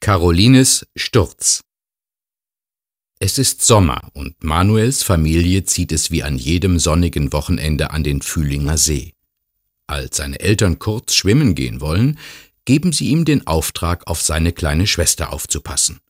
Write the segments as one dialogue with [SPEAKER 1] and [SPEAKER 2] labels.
[SPEAKER 1] Carolines Sturz. Es ist Sommer und Manuels Familie zieht es wie an jedem sonnigen Wochenende an den Fühlinger See. Als seine Eltern kurz schwimmen gehen wollen, geben sie ihm den Auftrag, auf seine kleine Schwester aufzupassen.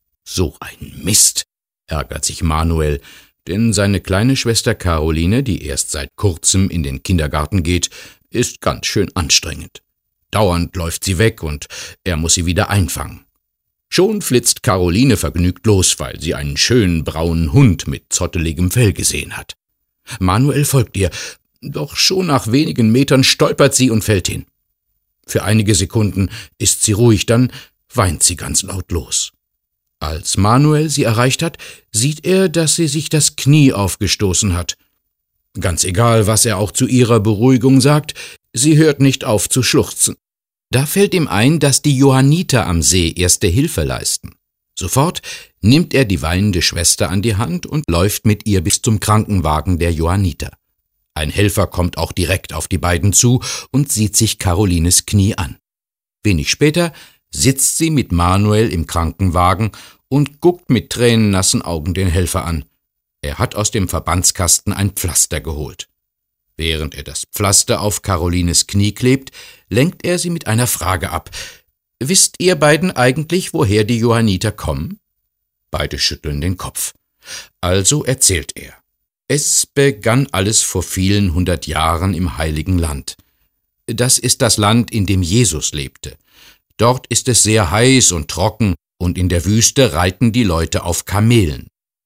[SPEAKER 1] So ein Mist, ärgert sich Manuel, denn seine kleine Schwester Caroline, die erst seit kurzem in den Kindergarten geht, ist ganz schön anstrengend. Dauernd läuft sie weg und er muss sie wieder einfangen. Schon flitzt Caroline vergnügt los, weil sie einen schönen braunen Hund mit zotteligem Fell gesehen hat. Manuel folgt ihr, doch schon nach wenigen Metern stolpert sie und fällt hin. Für einige Sekunden ist sie ruhig, dann weint sie ganz laut los. Als Manuel sie erreicht hat, sieht er, dass sie sich das Knie aufgestoßen hat. Ganz egal, was er auch zu ihrer Beruhigung sagt, sie hört nicht auf zu schluchzen. Da fällt ihm ein, dass die Johanniter am See erste Hilfe leisten. Sofort nimmt er die weinende Schwester an die Hand und läuft mit ihr bis zum Krankenwagen der Johanniter. Ein Helfer kommt auch direkt auf die beiden zu und sieht sich Carolines Knie an. Wenig später sitzt sie mit Manuel im Krankenwagen und guckt mit tränennassen Augen den Helfer an. Er hat aus dem Verbandskasten ein Pflaster geholt. Während er das Pflaster auf Carolines Knie klebt, lenkt er sie mit einer Frage ab. »Wisst ihr beiden eigentlich, woher die Johanniter kommen?« Beide schütteln den Kopf. Also erzählt er. Es begann alles vor vielen 100 Jahren im Heiligen Land. Das ist das Land, in dem Jesus lebte. Dort ist es sehr heiß und trocken, und in der Wüste reiten die Leute auf Kamelen.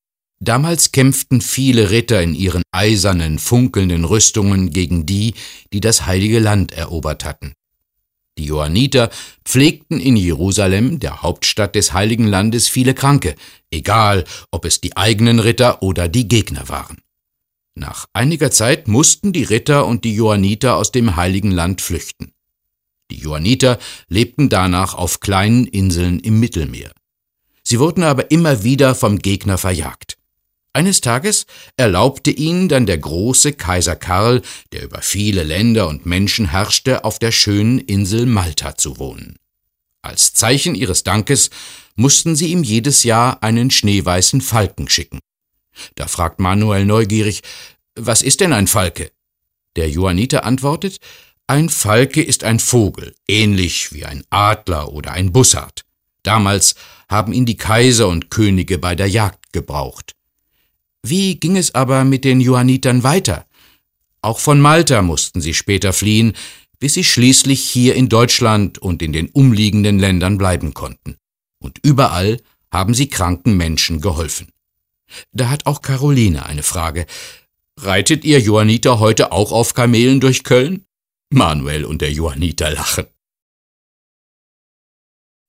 [SPEAKER 1] Damals kämpften viele Ritter in ihren eisernen, funkelnden Rüstungen gegen die, die das Heilige Land erobert hatten. Die Johanniter pflegten in Jerusalem, der Hauptstadt des Heiligen Landes, viele Kranke, egal ob es die eigenen Ritter oder die Gegner waren. Nach einiger Zeit mussten die Ritter und die Johanniter aus dem Heiligen Land flüchten. Die Johanniter lebten danach auf kleinen Inseln im Mittelmeer. Sie wurden aber immer wieder vom Gegner verjagt. Eines Tages erlaubte ihnen dann der große Kaiser Karl, der über viele Länder und Menschen herrschte, auf der schönen Insel Malta zu wohnen. Als Zeichen ihres Dankes mussten sie ihm jedes Jahr einen schneeweißen Falken schicken. Da fragt Manuel neugierig, »Was ist denn ein Falke?« Der Johanniter antwortet, »Ein Falke ist ein Vogel, ähnlich wie ein Adler oder ein Bussard. Damals haben ihn die Kaiser und Könige bei der Jagd gebraucht. Wie ging es aber mit den Johannitern weiter? Auch von Malta mussten sie später fliehen, bis sie schließlich hier in Deutschland und in den umliegenden Ländern bleiben konnten. Und überall haben sie kranken Menschen geholfen.« Da hat auch Caroline eine Frage. »Reitet ihr Johanniter heute auch auf Kamelen durch Köln?« Manuel und der Johanniter lachen.